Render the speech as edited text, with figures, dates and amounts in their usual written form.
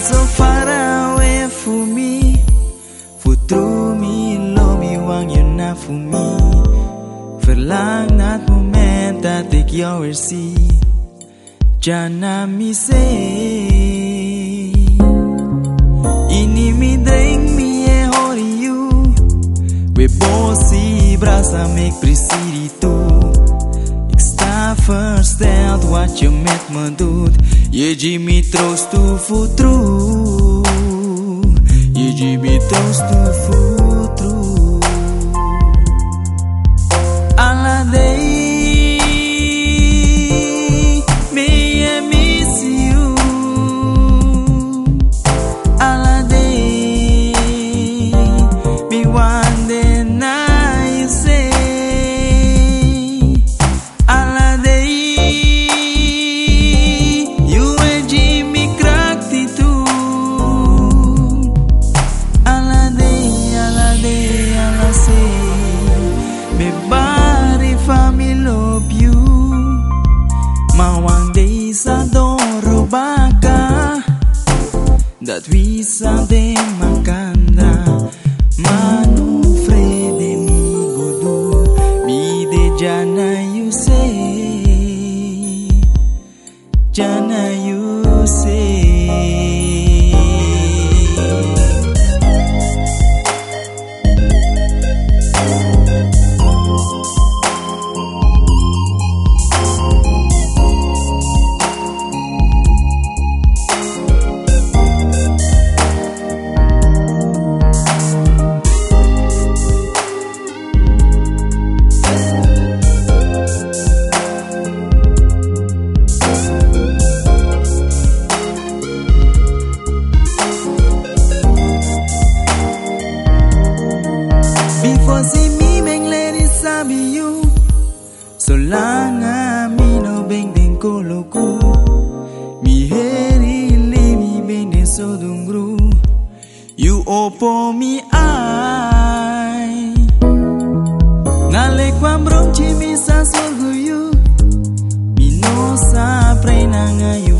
so far away from me. For through me, love me, wang you not for me. Verlang dat moment dat ik jou weer zie. Jana mi say, ini mi drink mi e hori you. We bossi brasa mek prisiri tu. Ik sta versteld wat je met me doet. Je ji mi troost toe voor true. Je ji mi troost toe voor true. Alla day. Dat visa de macandra manu frede mi godu mi de jana you say jana you say. Before see me beng lady sabi you. So lang mi no beng den koloku. Mi heri le mi beng den sodungru. You opo mi ai. Ngale kwam brom chi mi sa sorgu you. Mi no sa pre na ngayu.